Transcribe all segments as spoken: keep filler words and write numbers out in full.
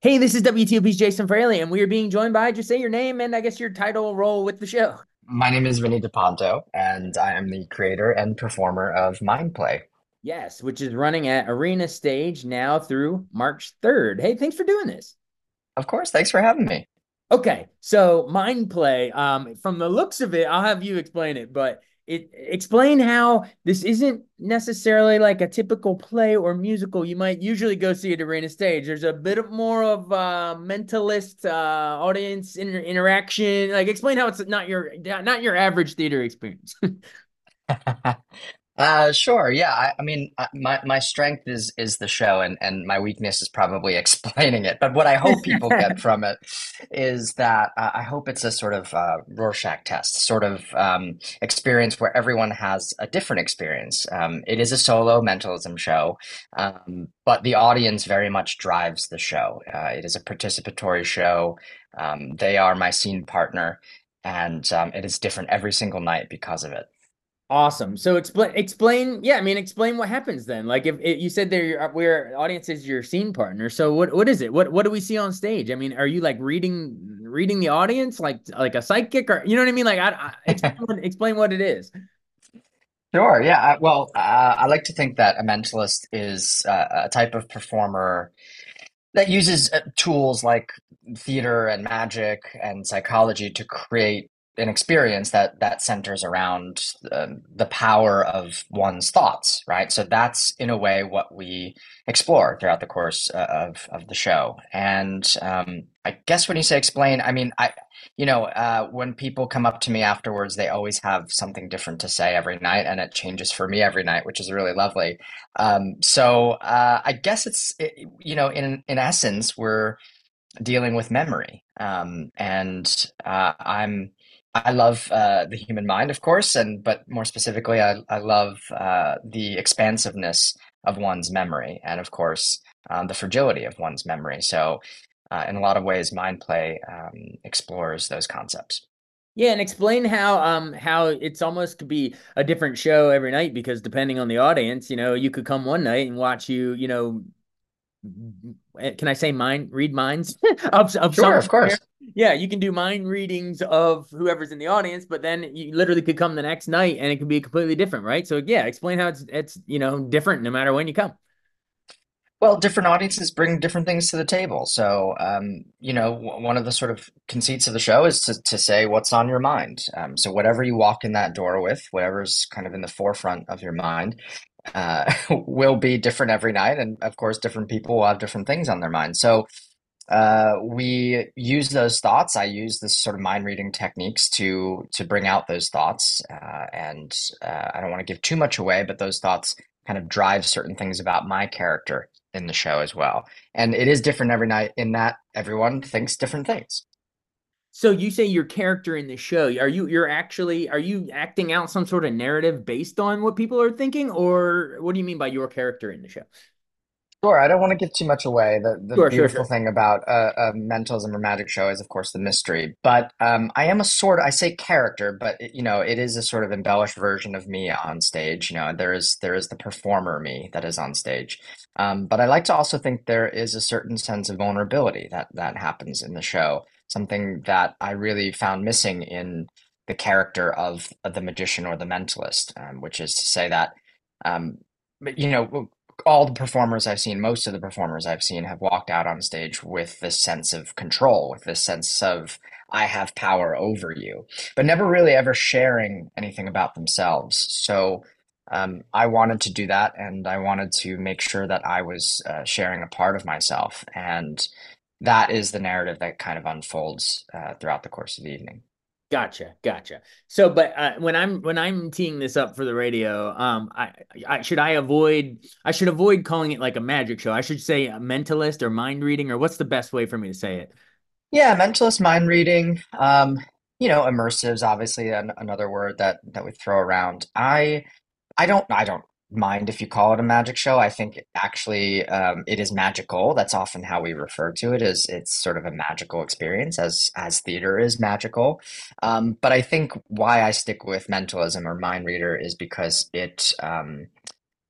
Hey, this is W T O P's Jason Fraley, and we are being joined by, just say your name and I guess your title role with the show. My name is Vinny DePonto, and I am the creator and performer of Mindplay. Yes, which is running at Arena Stage now through March third. Hey, thanks for doing this. Of course, thanks for having me. Okay, so mind play, um, from the looks of it, I'll have you explain it, but it explain how this isn't necessarily like a typical play or musical you might usually go see at Arena Stage. There's a bit of more of uh mentalist uh audience inter interaction. Like explain how it's not your not your average theater experience. Uh, sure. Yeah. I, I mean, uh, my my strength is is the show, and and my weakness is probably explaining it. But what I hope people get from it is that uh, I hope it's a sort of uh, Rorschach test, sort of um, experience where everyone has a different experience. Um, it is a solo mentalism show, um, but the audience very much drives the show. Uh, it is a participatory show. Um, they are my scene partner, and um, it is different every single night because of it. Awesome. So explain, explain, yeah, I mean, explain what happens then. Like if, if you said there, your where audience is your scene partner. So what, what is it? What, what do we see on stage? I mean, are you like reading, reading the audience like, like a psychic or, you know what I mean? Like, I, I explain, what- explain what it is. Sure. Yeah. I, well, uh, I like to think that a mentalist is uh, a type of performer that uses uh, tools like theater and magic and psychology to create an experience that that centers around um, the power of one's thoughts, right? So that's in a way what we explore throughout the course uh, of of the show. And um, I guess when you say explain, I mean I, you know, uh, when people come up to me afterwards, they always have something different to say every night, and it changes for me every night, which is really lovely. Um, so uh, I guess it's it, you know in in essence we're dealing with memory, um, and uh, I'm I love uh, the human mind, of course, and but more specifically, I I love uh, the expansiveness of one's memory, and of course um, the fragility of one's memory. So uh, in a lot of ways, mind play um, explores those concepts. Yeah, and explain how um how it's almost could be a different show every night because depending on the audience, you know, you could come one night and watch you, you know, can I say mind read minds of of Sure, someone of there? course. Yeah, you can do mind readings of whoever's in the audience, but then you literally could come the next night and it could be completely different, right? So yeah, explain how it's it's you know different no matter when you come. Well, different audiences bring different things to the table. So, um, you know, w- one of the sort of conceits of the show is to, to say what's on your mind. Um, so, whatever you walk in that door with, whatever's kind of in the forefront of your mind, uh, will be different every night. And of course, different people will have different things on their mind. So, uh, we use those thoughts. I use this sort of mind reading techniques to to bring out those thoughts. Uh, and uh, I don't want to give too much away, but those thoughts kind of drive certain things about my character in the show as well. And it is different every night in that everyone thinks different things. So you say your character in the show, are you you're actually are you acting out some sort of narrative based on what people are thinking, or what do you mean by your character in the show? Sure, I don't want to give too much away. The the Sure, sure, beautiful sure. thing about a, a mentalism or magic show is, of course, the mystery. But um, I am a sort I say character, but it, you know, it is a sort of embellished version of me on stage. You know, there is there is the performer me that is on stage. Um, but I like to also think there is a certain sense of vulnerability that that happens in the show. Something that I really found missing in the character of, of the magician or the mentalist, um, which is to say that. Um, but you know, all the performers I've seen, most of the performers I've seen have walked out on stage with this sense of control, with this sense of I have power over you, but never really ever sharing anything about themselves. So um, I wanted to do that, and I wanted to make sure that I was uh, sharing a part of myself, and that is the narrative that kind of unfolds uh, throughout the course of the evening. Gotcha, gotcha. So, but uh, when I'm when I'm teeing this up for the radio, um, I, I should I avoid I should avoid calling it like a magic show. I should say a mentalist or mind reading, or what's the best way for me to say it? Yeah, mentalist mind reading, um, you know, immersives, obviously an, another word that that we throw around. I I don't I don't mind if you call it a magic show. I think actually um, it is magical. That's often how we refer to it, is it's sort of a magical experience as as theater is magical. Um, but I think why I stick with mentalism or mind reader is because it um,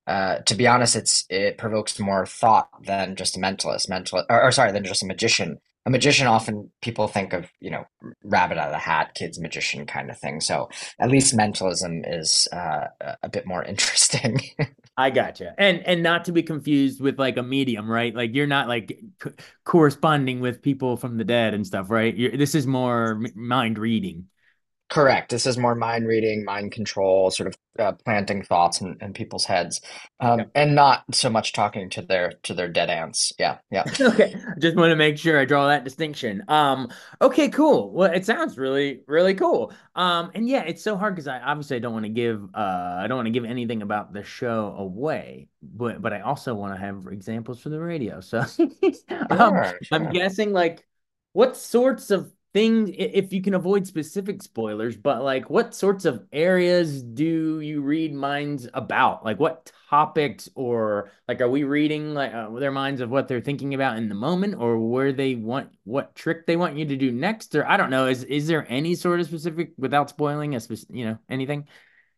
uh, to be honest, it's it provokes more thought than just a mentalist. Mental, or, or sorry, than just a magician. A magician often people think of, you know, rabbit out of the hat, kid's magician kind of thing. So at least mentalism is uh, a a bit more interesting. I gotcha. And and not to be confused with like a medium, right? Like you're not like co corresponding with people from the dead and stuff, right? You're, this is more m- mind reading. Correct. This is more mind reading, mind control, sort of uh, planting thoughts in, in people's heads, Yeah. um, and not so much talking to their to their dead ants. Yeah, yeah. Okay, just want to make sure I draw that distinction. Um, okay, cool. Well, it sounds really, really cool. Um, and yeah, it's so hard because I obviously I don't want to give uh I don't want to give anything about the show away, but but I also want to have examples for the radio. So um Sure, I'm sure. guessing like what sorts of things, i- if you can avoid specific spoilers, but like what sorts of areas do you read minds about? Like what topics, or like are we reading like uh, their minds of what they're thinking about in the moment, or where they want what trick they want you to do next? Or I don't know. Is is there any sort of specific without spoiling a specific, you know, anything?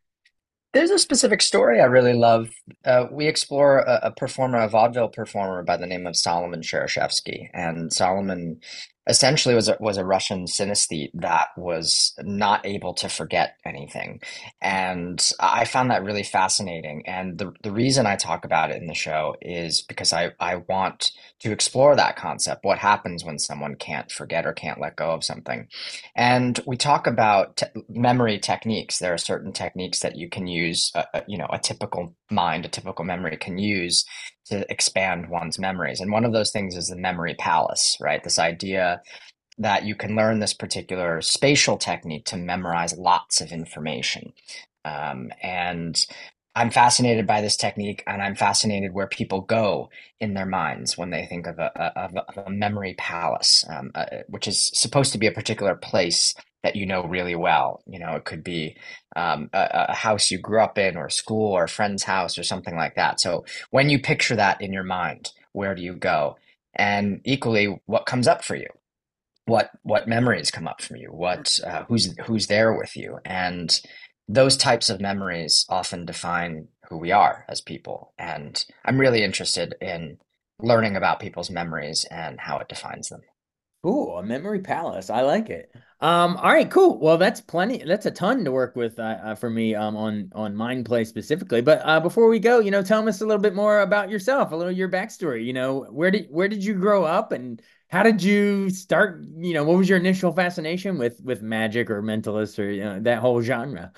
There's a specific story I really love. Uh, we explore a, a performer, a vaudeville performer by the name of Solomon Cherishevsky, and Solomon essentially was a, was a Russian synesthete that was not able to forget anything, and I found that really fascinating. And the the reason I talk about it in the show is because I I want to explore that concept. What happens when someone can't forget or can't let go of something? And we talk about te memory techniques. There are certain techniques that you can use, uh, uh, you know, a typical mind, a typical memory can use to expand one's memories. And one of those things is the memory palace, right? This idea that you can learn this particular spatial technique to memorize lots of information. Um, and I'm fascinated by this technique, and I'm fascinated where people go in their minds when they think of a, of a, of a memory palace, um, uh, which is supposed to be a particular place that you know really well. You know, it could be um, a, a house you grew up in, or a school, or a friend's house, or something like that. So when you picture that in your mind, where do you go? And equally, what comes up for you? what what memories come up from you, what uh, who's who's there with you, and those types of memories often define who we are as people, and I'm really interested in learning about people's memories and how it defines them. Cool, a memory palace. I like it. Um, all right, cool. Well, that's plenty. That's a ton to work with uh, uh, for me um, on on Mind Play specifically. But uh, before we go, you know, tell us a little bit more about yourself, a little your backstory. You know, where did where did you grow up, and how did you start? You know, what was your initial fascination with with magic or mentalist or you know that whole genre?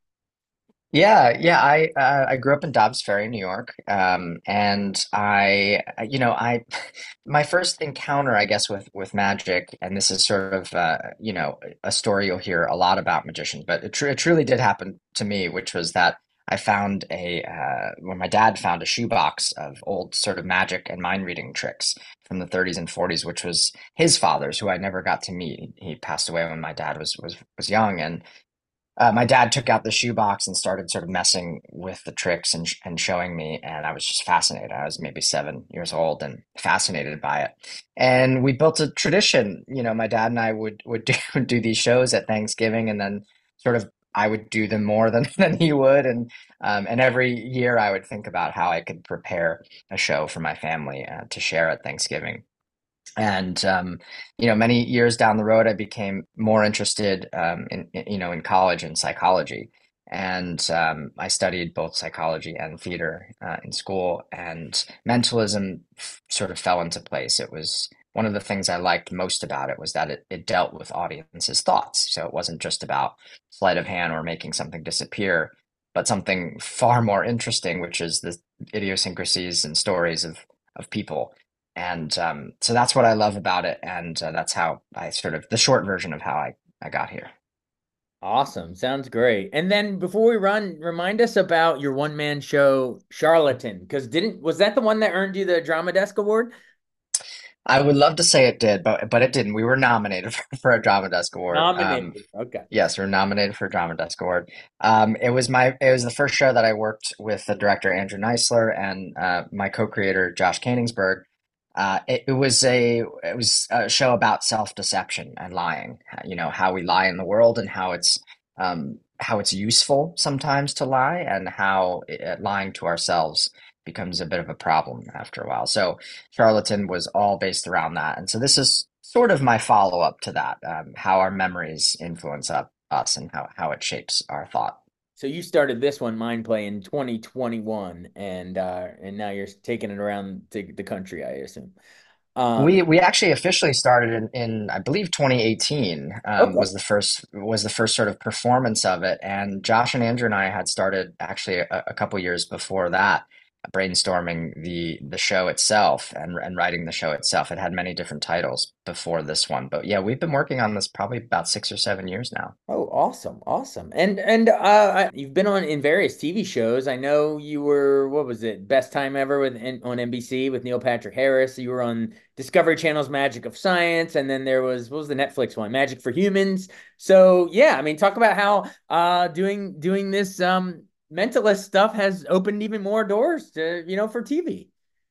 Yeah, yeah. I uh, I grew up in Dobbs Ferry, New York, um, and I, uh, you know, I my first encounter, I guess, with with magic, and this is sort of, uh, you know, a story you'll hear a lot about magicians, but it, tr it truly did happen to me, which was that I found a uh, when my dad found a shoebox of old sort of magic and mind reading tricks from the thirties and forties, which was his father's, who I never got to meet. He passed away when my dad was was was young, and uh, my dad took out the shoebox and started sort of messing with the tricks and, sh- and showing me, and I was just fascinated. I was maybe seven years old and fascinated by it. And we built a tradition. You know, my dad and I would would do, do these shows at Thanksgiving, and then sort of I would do them more than than he would, and um, and every year I would think about how I could prepare a show for my family uh, to share at Thanksgiving. And um, you know, many years down the road, I became more interested um, in, in you know in college in psychology, and um, I studied both psychology and theater uh, in school. And mentalism f- sort of fell into place. It was one of the things I liked most about it was that it, it dealt with audiences' thoughts. So it wasn't just about sleight of hand or making something disappear, but something far more interesting, which is the idiosyncrasies and stories of of people. And um, so that's what I love about it, and uh, that's how I sort of the short version of how I I got here. Awesome. Sounds great. And then before we run, remind us about your one man show, Charlatan, because didn't was that the one that earned you the Drama Desk Award? I would love to say it did, but but it didn't. We were nominated for, for a Drama Desk Award. Um, Nominated. Okay. yes, we were nominated for a Drama Desk Award. Um, it was my it was the first show that I worked with the director Andrew Neisler and uh, my co-creator Josh Koenigsberg. Uh, it, it was a it was a show about self-deception and lying. You know how we lie in the world and how it's um, how it's useful sometimes to lie, and how uh, lying to ourselves becomes a bit of a problem after a while. So Charlatan was all based around that. And so this is sort of my follow-up to that, um, how our memories influence up, us and how, how it shapes our thought. So you started this one, Mind Play, in twenty twenty-one, and uh, and now you're taking it around to the country, I assume. Um, We we actually officially started in, in I believe twenty eighteen, um, okay. was the first was the first sort of performance of it, and Josh and Andrew and I had started actually a, a couple years before that, brainstorming the the show itself and and writing the show itself. It had many different titles before this one, but yeah, we've been working on this probably about six or seven years now. Oh, awesome, awesome. And and uh, I, you've been on in various T V shows. I know you were, what was it, Best Time Ever with in, on N B C with Neil Patrick Harris. You were on Discovery Channel's Magic of Science, and then there was, what was the Netflix one, Magic for Humans. So yeah, I mean, talk about how uh doing doing this um mentalist stuff has opened even more doors to, you know, for T V.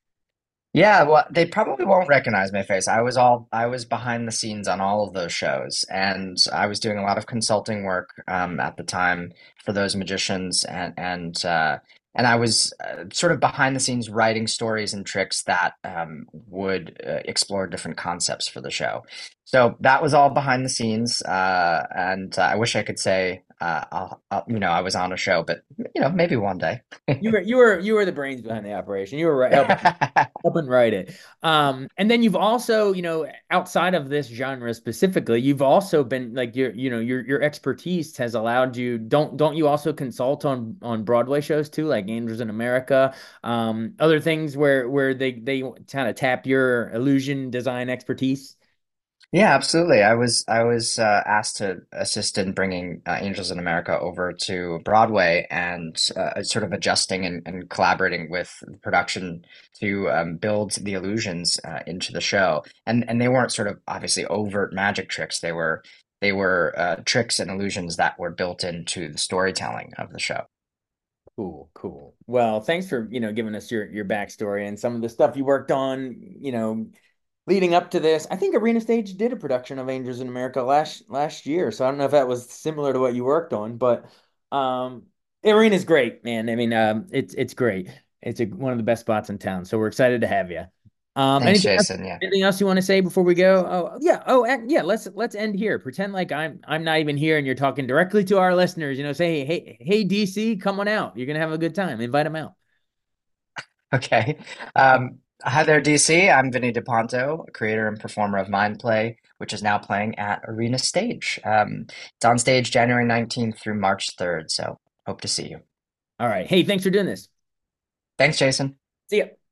Yeah, well, they probably won't recognize my face. I was all I was behind the scenes on all of those shows, and I was doing a lot of consulting work um, at the time for those magicians, and and uh, and I was uh, sort of behind the scenes writing stories and tricks that um, would uh, explore different concepts for the show. So that was all behind the scenes, uh, and uh, I wish I could say uh, I'll, I'll, you know, I was on a show, but you know, maybe one day. You were you were you were the brains behind the operation. You were helping help and write it. Um, and then you've also, you know, outside of this genre specifically, you've also been like your, you know, your your expertise has allowed you. Don't don't you also consult on on Broadway shows too, like Angels in America, um, other things where where they they kind of tap your illusion design expertise? Yeah, absolutely. I was I was uh, asked to assist in bringing uh, Angels in America over to Broadway, and uh, sort of adjusting and, and collaborating with the production to um, build the illusions uh, into the show. And and they weren't sort of obviously overt magic tricks. They were they were uh, tricks and illusions that were built into the storytelling of the show. Cool, cool. Well, thanks for, you know, giving us your your backstory and some of the stuff you worked on, you know, leading up to this. I think Arena Stage did a production of Angels in America last last year, so I don't know if that was similar to what you worked on, but um, Arena's great, man. I mean, um, it's it's great. It's a, one of the best spots in town, so we're excited to have you. Um, Thanks, anything else, Jason. Yeah. anything else you want to say before we go? Oh, yeah. Oh, ac- yeah. Let's let's end here. Pretend like I'm I'm not even here, and you're talking directly to our listeners. You know, say, hey, hey, D C, come on out. You're gonna have a good time. Invite them out. Okay. Um, hi there, D C. I'm Vinny DePonto, creator and performer of Mind Play, which is now playing at Arena Stage. Um, it's on stage January nineteenth through March third, so hope to see you. All right. Hey, thanks for doing this. Thanks, Jason. See ya.